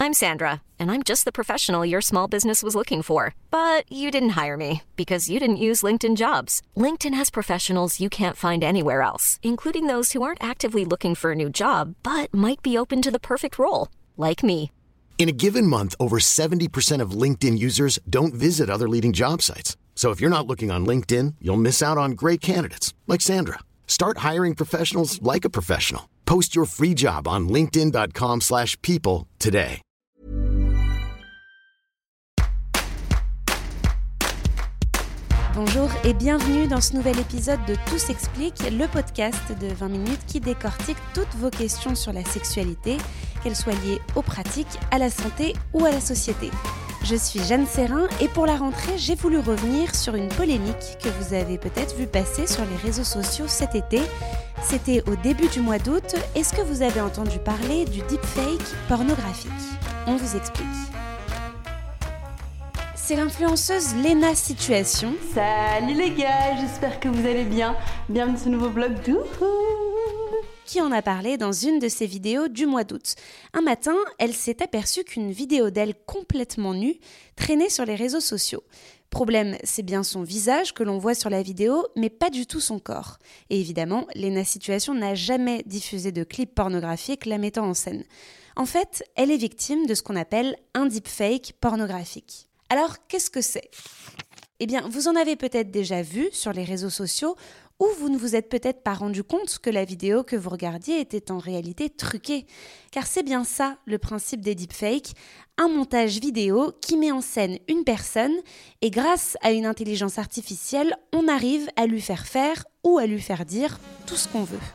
I'm Sandra, and I'm just the professional your small business was looking for. But you didn't hire me because you didn't use LinkedIn Jobs. LinkedIn has professionals you can't find anywhere else, including those who aren't actively looking for a new job, but might be open to the perfect role, like me. In a given month, over 70% of LinkedIn users don't visit other leading job sites. So if you're not looking on LinkedIn, you'll miss out on great candidates like Sandra. Start hiring professionals like a professional. Post your free job on linkedin.com/people today. Bonjour et bienvenue dans ce nouvel épisode de Tout s'explique, le podcast de 20 minutes qui décortique toutes vos questions sur la sexualité, qu'elles soient liées aux pratiques, à la santé ou à la société. Je suis Jeanne Serrin et pour la rentrée, j'ai voulu revenir sur une polémique que vous avez peut-être vu passer sur les réseaux sociaux cet été. C'était au début du mois d'août. Est-ce que vous avez entendu parler du deepfake pornographique ? On vous explique. C'est l'influenceuse Léna Situation. Salut les gars, j'espère que vous allez bien. Bienvenue sur ce nouveau vlog qui en a parlé dans une de ses vidéos du mois d'août. Un matin, elle s'est aperçue qu'une vidéo d'elle complètement nue traînait sur les réseaux sociaux. Problème, c'est bien son visage que l'on voit sur la vidéo, mais pas du tout son corps. Et évidemment, Léna Situation n'a jamais diffusé de clip pornographique la mettant en scène. En fait, elle est victime de ce qu'on appelle un deepfake pornographique. Alors, qu'est-ce que c'est ? Eh bien, vous en avez peut-être déjà vu sur les réseaux sociaux ou vous ne vous êtes peut-être pas rendu compte que la vidéo que vous regardiez était en réalité truquée. Car c'est bien ça le principe des deepfakes, un montage vidéo qui met en scène une personne et grâce à une intelligence artificielle, on arrive à lui faire faire ou à lui faire dire tout ce qu'on veut.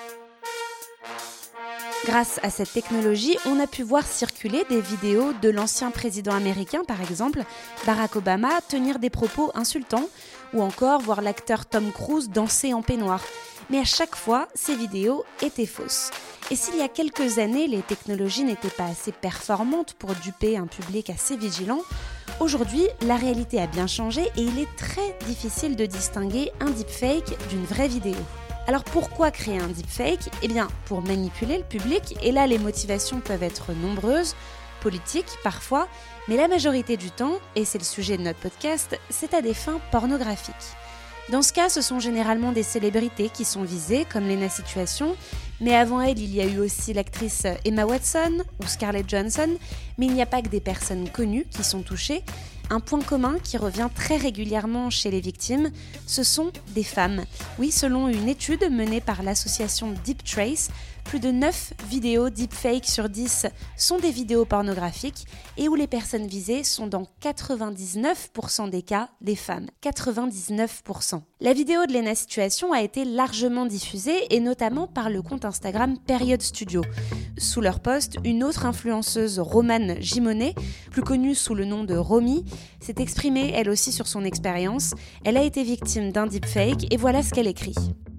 Grâce à cette technologie, on a pu voir circuler des vidéos de l'ancien président américain, par exemple, Barack Obama, tenir des propos insultants, ou encore voir l'acteur Tom Cruise danser en peignoir. Mais à chaque fois, ces vidéos étaient fausses. Et s'il y a quelques années, les technologies n'étaient pas assez performantes pour duper un public assez vigilant, aujourd'hui, la réalité a bien changé et il est très difficile de distinguer un deepfake d'une vraie vidéo. Alors pourquoi créer un deepfake ? Eh bien, pour manipuler le public, et là les motivations peuvent être nombreuses, politiques parfois, mais la majorité du temps, et c'est le sujet de notre podcast, c'est à des fins pornographiques. Dans ce cas, ce sont généralement des célébrités qui sont visées, comme Léna Situation, mais avant elle, il y a eu aussi l'actrice Emma Watson ou Scarlett Johansson, mais il n'y a pas que des personnes connues qui sont touchées. Un point commun qui revient très régulièrement chez les victimes, ce sont des femmes. Oui, selon une étude menée par l'association Deep Trace, plus de 9 vidéos deepfake sur 10 sont des vidéos pornographiques et où les personnes visées sont dans 99% des cas des femmes. 99%. La vidéo de Léna Situation a été largement diffusée et notamment par le compte Instagram Period Studio. Sous leur post, une autre influenceuse, Romane Gimonet, plus connue sous le nom de Romy, s'est exprimée elle aussi sur son expérience. Elle a été victime d'un deepfake et voilà ce qu'elle écrit.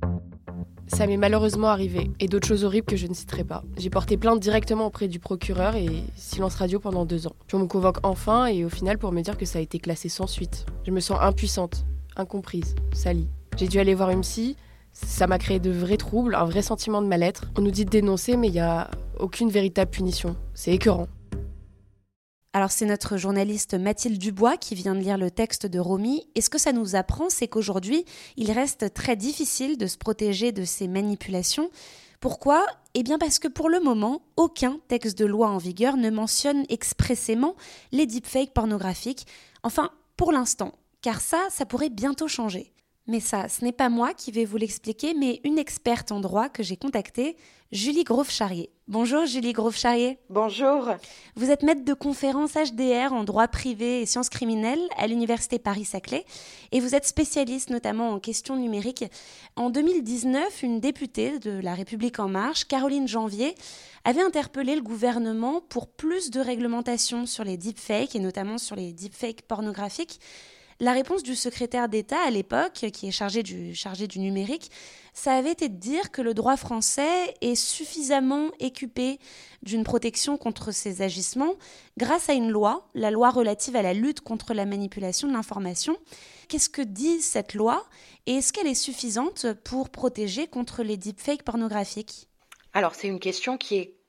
Ça m'est malheureusement arrivé, et d'autres choses horribles que je ne citerai pas. J'ai porté plainte directement auprès du procureur et silence radio pendant 2 ans. Puis on me convoque enfin et au final pour me dire que ça a été classé sans suite. Je me sens impuissante, incomprise, salie. J'ai dû aller voir une psy, ça m'a créé de vrais troubles, un vrai sentiment de mal-être. On nous dit de dénoncer mais il n'y a aucune véritable punition. C'est écœurant. Alors c'est notre journaliste Mathilde Dubois qui vient de lire le texte de Romy. Et ce que ça nous apprend, c'est qu'aujourd'hui, il reste très difficile de se protéger de ces manipulations. Pourquoi ? Eh bien parce que pour le moment, aucun texte de loi en vigueur ne mentionne expressément les deepfakes pornographiques. Enfin, pour l'instant, car ça pourrait bientôt changer. Mais ça, ce n'est pas moi qui vais vous l'expliquer, mais une experte en droit que j'ai contactée, Julie Grove-Charrier. Bonjour Julie Grove-Charrier. Bonjour. Vous êtes maître de conférence HDR en droit privé et sciences criminelles à l'université Paris-Saclay et vous êtes spécialiste notamment en questions numériques. En 2019, une députée de La République En Marche, Caroline Janvier, avait interpellé le gouvernement pour plus de réglementation sur les deepfakes et notamment sur les deepfakes pornographiques. La réponse du secrétaire d'État à l'époque, qui est chargé du numérique, ça avait été de dire que le droit français est suffisamment équipé d'une protection contre ces agissements grâce à une loi, la loi relative à la lutte contre la manipulation de l'information. Qu'est-ce que dit cette loi et est-ce qu'elle est suffisante pour protéger contre les deepfakes pornographiques ? Alors, c'est une question qui est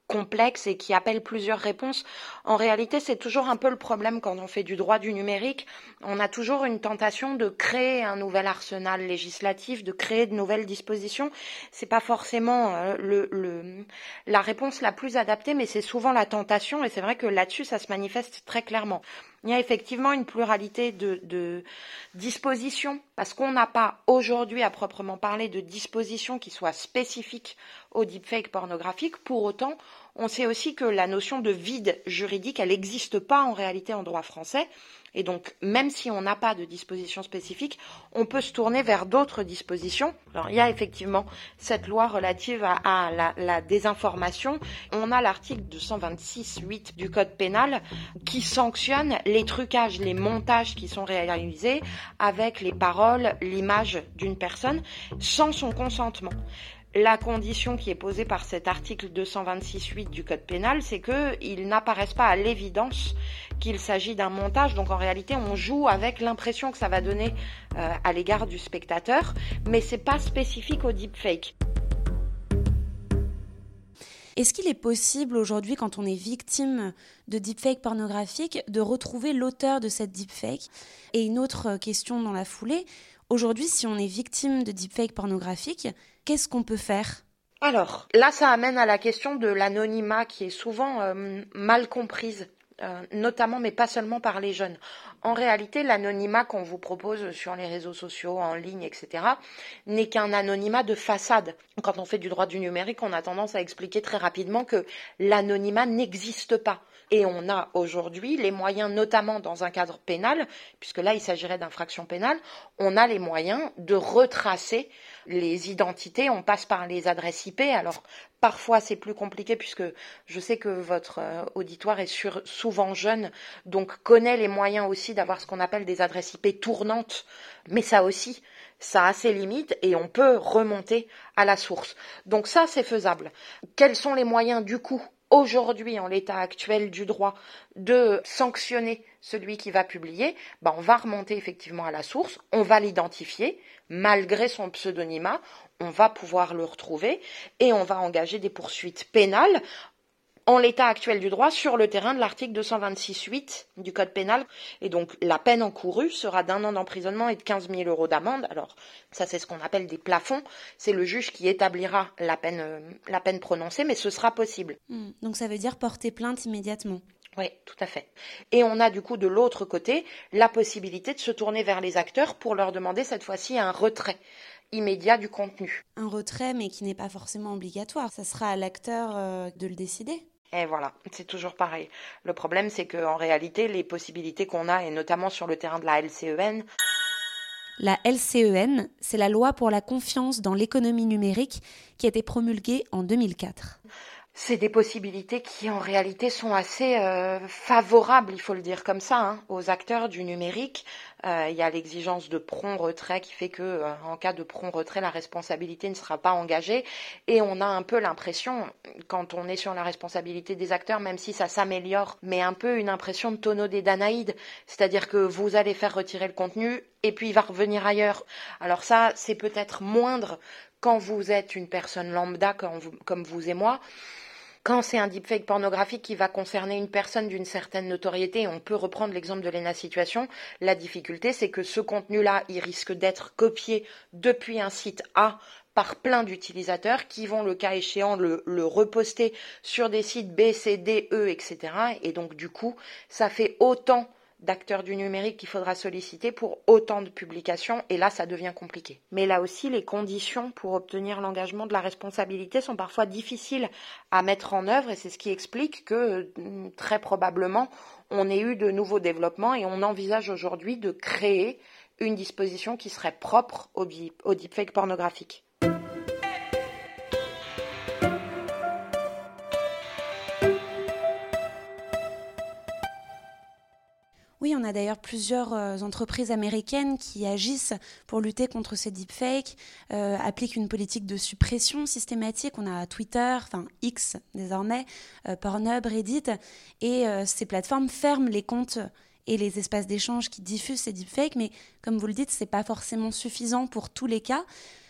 complexe et qui appelle plusieurs réponses. En réalité, c'est toujours un peu le problème quand on fait du droit du numérique. On a toujours une tentation de créer un nouvel arsenal législatif, de créer de nouvelles dispositions. C'est pas forcément la réponse la plus adaptée, mais c'est souvent la tentation, et c'est vrai que là-dessus, ça se manifeste très clairement. Il y a effectivement une pluralité de dispositions, parce qu'on n'a pas aujourd'hui à proprement parler de dispositions qui soient spécifiques au deepfake pornographique. Pour autant, on sait aussi que la notion de vide juridique, elle n'existe pas en réalité en droit français. Et donc, même si on n'a pas de disposition spécifique, on peut se tourner vers d'autres dispositions. Alors, il y a effectivement cette loi relative à la désinformation. On a l'article 226.8 du Code pénal qui sanctionne les trucages, les montages qui sont réalisés avec les paroles, l'image d'une personne sans son consentement. La condition qui est posée par cet article 226.8 du Code pénal, c'est qu'il n'apparaisse pas à l'évidence qu'il s'agit d'un montage. Donc en réalité, on joue avec l'impression que ça va donner à l'égard du spectateur, mais c'est pas spécifique au deepfake. Est-ce qu'il est possible aujourd'hui, quand on est victime de deepfake pornographique, de retrouver l'auteur de cette deepfake ? Et une autre question dans la foulée, aujourd'hui, si on est victime de deepfake pornographique, qu'est-ce qu'on peut faire ? Alors, là, ça amène à la question de l'anonymat qui est souvent mal comprise, notamment, mais pas seulement par les jeunes. En réalité, l'anonymat qu'on vous propose sur les réseaux sociaux, en ligne, etc., n'est qu'un anonymat de façade. Quand on fait du droit du numérique, on a tendance à expliquer très rapidement que l'anonymat n'existe pas. Et on a aujourd'hui les moyens, notamment dans un cadre pénal, puisque là il s'agirait d'infraction pénale, on a les moyens de retracer les identités. On passe par les adresses IP. Alors parfois c'est plus compliqué puisque je sais que votre auditoire est souvent jeune, donc connaît les moyens aussi d'avoir ce qu'on appelle des adresses IP tournantes. Mais ça aussi, ça a ses limites et on peut remonter à la source. Donc ça, c'est faisable. Quels sont les moyens du coup aujourd'hui, en l'état actuel du droit, de sanctionner celui qui va publier? On va remonter effectivement à la source, on va l'identifier, malgré son pseudonymat, on va pouvoir le retrouver et on va engager des poursuites pénales en l'état actuel du droit sur le terrain de l'article 226.8 du Code pénal. Et donc la peine encourue sera d'1 an d'emprisonnement et de 15 000 € d'amende. Alors ça, c'est ce qu'on appelle des plafonds. C'est le juge qui établira la peine prononcée, mais ce sera possible. Donc ça veut dire porter plainte immédiatement. Oui, tout à fait. Et on a du coup de l'autre côté la possibilité de se tourner vers les acteurs pour leur demander cette fois-ci un retrait immédiat du contenu. Un retrait, mais qui n'est pas forcément obligatoire. Ça sera à l'acteur de le décider. Et voilà, c'est toujours pareil. Le problème, c'est qu'en réalité, les possibilités qu'on a, et notamment sur le terrain de la LCEN... La LCEN, c'est la loi pour la confiance dans l'économie numérique qui a été promulguée en 2004. C'est des possibilités qui, en réalité, sont assez favorables, il faut le dire comme ça, aux acteurs du numérique. Il y a l'exigence de prompt retrait qui fait que, en cas de prompt retrait, la responsabilité ne sera pas engagée. Et on a un peu l'impression, quand on est sur la responsabilité des acteurs, même si ça s'améliore, mais un peu une impression de tonneau des Danaïdes. C'est-à-dire que vous allez faire retirer le contenu et puis il va revenir ailleurs. Alors ça, c'est peut-être moindre quand vous êtes une personne lambda comme vous et moi. Quand c'est un deepfake pornographique qui va concerner une personne d'une certaine notoriété, on peut reprendre l'exemple de Léna Situation, la difficulté c'est que ce contenu-là, il risque d'être copié depuis un site A par plein d'utilisateurs qui vont, le cas échéant, le reposter sur des sites B, C, D, E, etc. Et donc du coup, ça fait autant d'acteurs du numérique qu'il faudra solliciter pour autant de publications, et là ça devient compliqué. Mais là aussi, les conditions pour obtenir l'engagement de la responsabilité sont parfois difficiles à mettre en œuvre, et c'est ce qui explique que très probablement on ait eu de nouveaux développements et on envisage aujourd'hui de créer une disposition qui serait propre au deepfake pornographique. Oui, on a d'ailleurs plusieurs entreprises américaines qui agissent pour lutter contre ces deepfakes, appliquent une politique de suppression systématique. On a Twitter, enfin X désormais, Pornhub, Reddit, et ces plateformes ferment les comptes et les espaces d'échange qui diffusent ces deepfakes, mais comme vous le dites, c'est pas forcément suffisant pour tous les cas.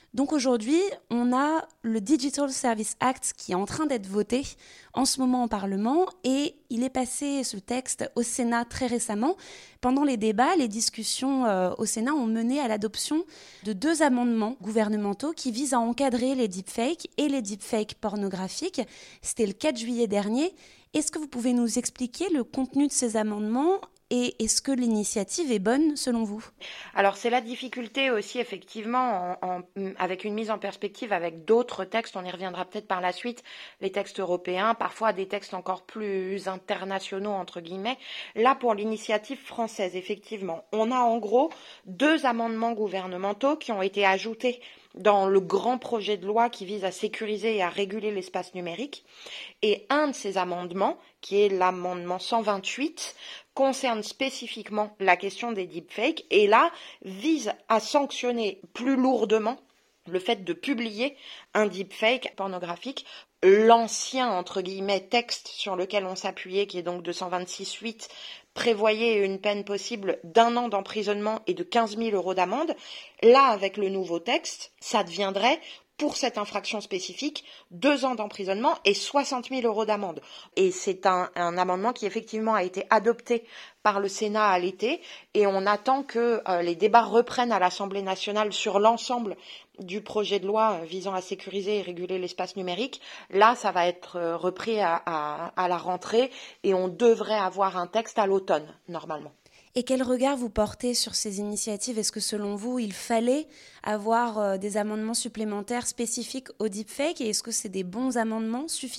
Donc aujourd'hui, on a le Digital Service Act qui est en train d'être voté en ce moment au Parlement et il est passé ce texte au Sénat très récemment. Pendant les débats, les discussions au Sénat ont mené à l'adoption de 2 amendements gouvernementaux qui visent à encadrer les deepfakes et les deepfakes pornographiques. C'était le 4 juillet dernier. Est-ce que vous pouvez nous expliquer le contenu de ces amendements ? Et est-ce que l'initiative est bonne selon vous ? Alors c'est la difficulté aussi effectivement avec une mise en perspective avec d'autres textes, on y reviendra peut-être par la suite, les textes européens, parfois des textes encore plus internationaux entre guillemets. Là pour l'initiative française, effectivement, on a en gros 2 amendements gouvernementaux qui ont été ajoutés dans le grand projet de loi qui vise à sécuriser et à réguler l'espace numérique. Et un de ces amendements, qui est l'amendement 128, concerne spécifiquement la question des deepfakes et là vise à sanctionner plus lourdement le fait de publier un deepfake pornographique. L'ancien, entre guillemets, texte sur lequel on s'appuyait, qui est donc 226.8, prévoyait une peine possible d'1 an d'emprisonnement et de 15 000 € d'amende. Là, avec le nouveau texte, ça deviendrait, pour cette infraction spécifique, 2 ans d'emprisonnement et 60 000 € d'amende. Et c'est un amendement qui effectivement a été adopté par le Sénat à l'été et on attend que les débats reprennent à l'Assemblée nationale sur l'ensemble du projet de loi visant à sécuriser et réguler l'espace numérique. Là, ça va être repris à la rentrée et on devrait avoir un texte à l'automne, normalement. Et quel regard vous portez sur ces initiatives ? Est-ce que selon vous, il fallait avoir des amendements supplémentaires spécifiques au deepfake et est-ce que c'est des bons amendements suffisants ?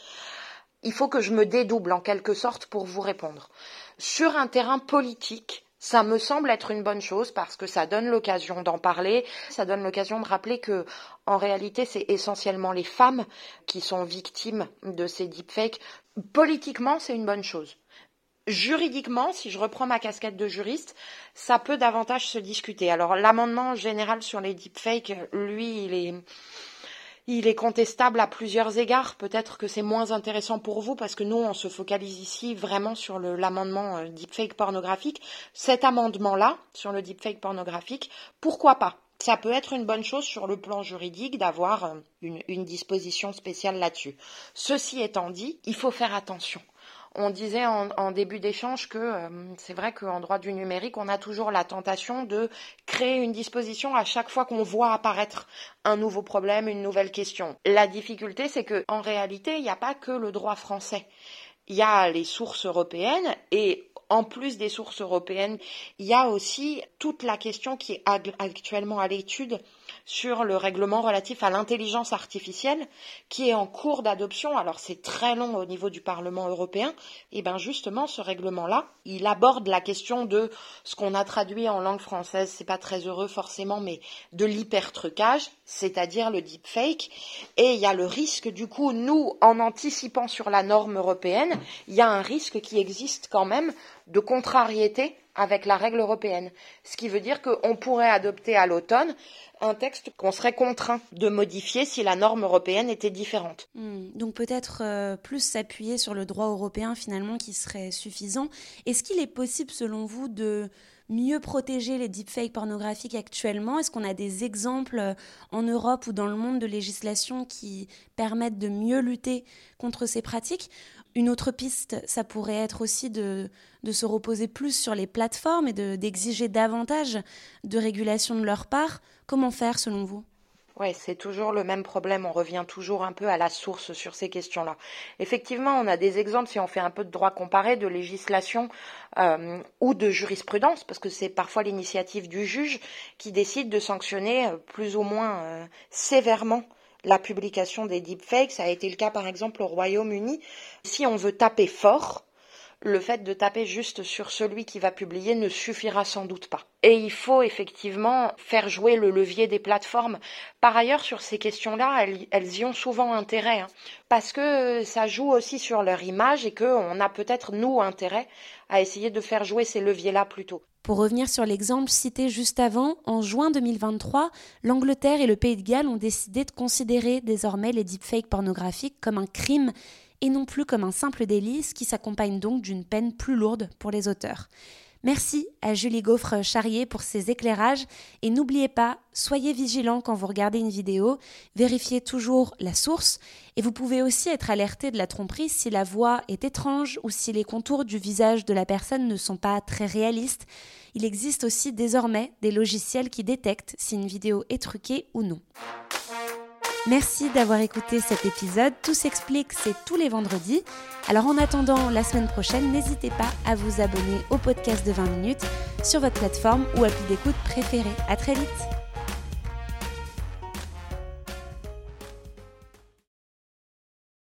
Il faut que je me dédouble en quelque sorte pour vous répondre. Sur un terrain politique, ça me semble être une bonne chose parce que ça donne l'occasion d'en parler, ça donne l'occasion de rappeler que en réalité c'est essentiellement les femmes qui sont victimes de ces deepfakes. Politiquement, c'est une bonne chose. Juridiquement, si je reprends ma casquette de juriste, ça peut davantage se discuter. Alors l'amendement général sur les deepfakes, lui, il est contestable à plusieurs égards. Peut-être que c'est moins intéressant pour vous parce que nous, on se focalise ici vraiment sur l'amendement deepfake pornographique. Cet amendement-là, sur le deepfake pornographique, pourquoi pas ? Ça peut être une bonne chose sur le plan juridique d'avoir une disposition spéciale là-dessus. Ceci étant dit, il faut faire attention. On disait en début d'échange que c'est vrai qu'en droit du numérique, on a toujours la tentation de créer une disposition à chaque fois qu'on voit apparaître un nouveau problème, une nouvelle question. La difficulté, c'est qu'en réalité, il n'y a pas que le droit français. Il y a les sources européennes et en plus des sources européennes, il y a aussi toute la question qui est actuellement à l'étude sur le règlement relatif à l'intelligence artificielle qui est en cours d'adoption. Alors c'est très long au niveau du Parlement européen. Et bien justement, ce règlement-là, il aborde la question de ce qu'on a traduit en langue française, c'est pas très heureux forcément, mais de l'hypertrucage, c'est-à-dire le deepfake. Et il y a le risque, du coup, nous, en anticipant sur la norme européenne, il y a un risque qui existe quand même de contrariété avec la règle européenne. Ce qui veut dire qu'on pourrait adopter à l'automne un texte qu'on serait contraint de modifier si la norme européenne était différente. Donc peut-être plus s'appuyer sur le droit européen finalement qui serait suffisant. Est-ce qu'il est possible selon vous de mieux protéger les deepfakes pornographiques actuellement ? Est-ce qu'on a des exemples en Europe ou dans le monde de législation qui permettent de mieux lutter contre ces pratiques ? Une autre piste, ça pourrait être aussi de se reposer plus sur les plateformes et d'exiger davantage de régulation de leur part. Comment faire selon vous ? Oui, c'est toujours le même problème, on revient toujours un peu à la source sur ces questions-là. Effectivement, on a des exemples, si on fait un peu de droit comparé, de législation ou de jurisprudence, parce que c'est parfois l'initiative du juge qui décide de sanctionner plus ou moins sévèrement la publication des deepfakes. Ça a été le cas par exemple au Royaume-Uni. Si on veut taper fort, le fait de taper juste sur celui qui va publier ne suffira sans doute pas. Et il faut effectivement faire jouer le levier des plateformes. Par ailleurs, sur ces questions-là, elles y ont souvent intérêt, parce que ça joue aussi sur leur image et qu'on a peut-être, nous, intérêt à essayer de faire jouer ces leviers-là plus tôt. Pour revenir sur l'exemple cité juste avant, en juin 2023, l'Angleterre et le Pays de Galles ont décidé de considérer désormais les deepfakes pornographiques comme un crime et non plus comme un simple délit, ce qui s'accompagne donc d'une peine plus lourde pour les auteurs. Merci à Julie Gaufre-Charrier pour ses éclairages et n'oubliez pas, soyez vigilants quand vous regardez une vidéo, vérifiez toujours la source et vous pouvez aussi être alerté de la tromperie si la voix est étrange ou si les contours du visage de la personne ne sont pas très réalistes. Il existe aussi désormais des logiciels qui détectent si une vidéo est truquée ou non. Merci d'avoir écouté cet épisode. Tout s'explique, c'est tous les vendredis. Alors en attendant la semaine prochaine, n'hésitez pas à vous abonner au podcast de 20 minutes sur votre plateforme ou appli d'écoute préférée. À très vite.